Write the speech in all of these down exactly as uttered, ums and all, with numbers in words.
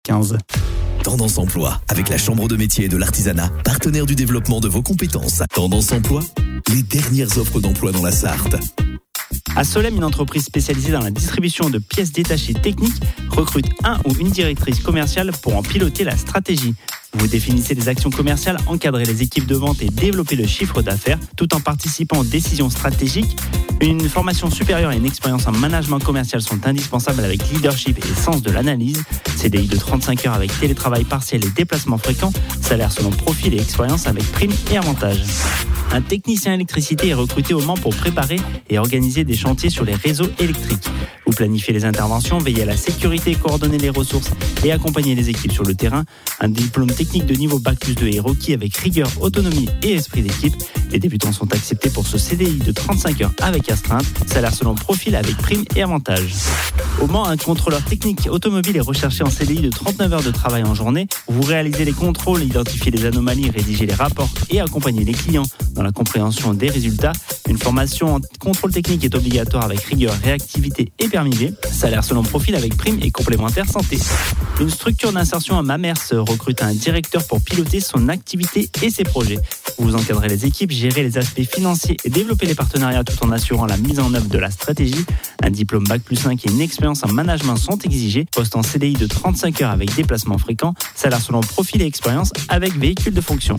quinze. Tendance Emploi, avec la Chambre de métier et de l'artisanat, partenaire du développement de vos compétences. Tendance Emploi, les dernières offres d'emploi dans la Sarthe. À Solem, une entreprise spécialisée dans la distribution de pièces détachées techniques recrute un ou une directrice commerciale pour en piloter la stratégie. Vous définissez les actions commerciales, encadrez les équipes de vente et développez le chiffre d'affaires tout en participant aux décisions stratégiques. Une formation supérieure et une expérience en management commercial sont indispensables avec leadership et sens de l'analyse. C D I de trente-cinq heures avec télétravail partiel et déplacements fréquents. Salaire selon profil et expérience avec primes et avantages. Un technicien électricité est recruté au Mans pour préparer et organiser des chantiers sur les réseaux électriques. Vous planifiez les interventions, veillez à la sécurité, coordonnez les ressources et accompagnez les équipes sur le terrain. Un diplôme technique de niveau bac plus deux est requis avec rigueur, autonomie et esprit d'équipe. Les débutants sont acceptés pour ce C D I de trente-cinq heures avec astreinte. Salaire selon profil avec primes et avantages. Au Mans, un contrôleur technique automobile est recherché en C D I de trente-neuf heures de travail en journée. Vous réalisez les contrôles, identifiez les anomalies, rédigez les rapports et accompagnez les clients dans la compréhension des résultats. Une formation en contrôle technique est obligatoire avec rigueur, réactivité et permis B. Salaire selon profil avec prime et complémentaire santé. Une structure d'insertion à Mamers recrute un directeur pour piloter son activité et ses projets. Vous encadrez les équipes, gérez les aspects financiers et développez les partenariats tout en assurant la mise en œuvre de la stratégie. Un diplôme bac plus cinq et une expérience en management sont exigés. Poste en C D I de trente-cinq heures avec déplacement fréquent. Salaire selon profil et expérience avec véhicule de fonction.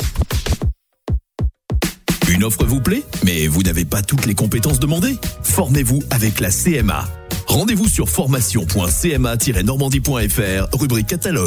Une offre vous plaît, mais vous n'avez pas toutes les compétences demandées? Formez-vous avec la C M A. Rendez-vous sur formation point c m a tiret normandie point f r, rubrique catalogue.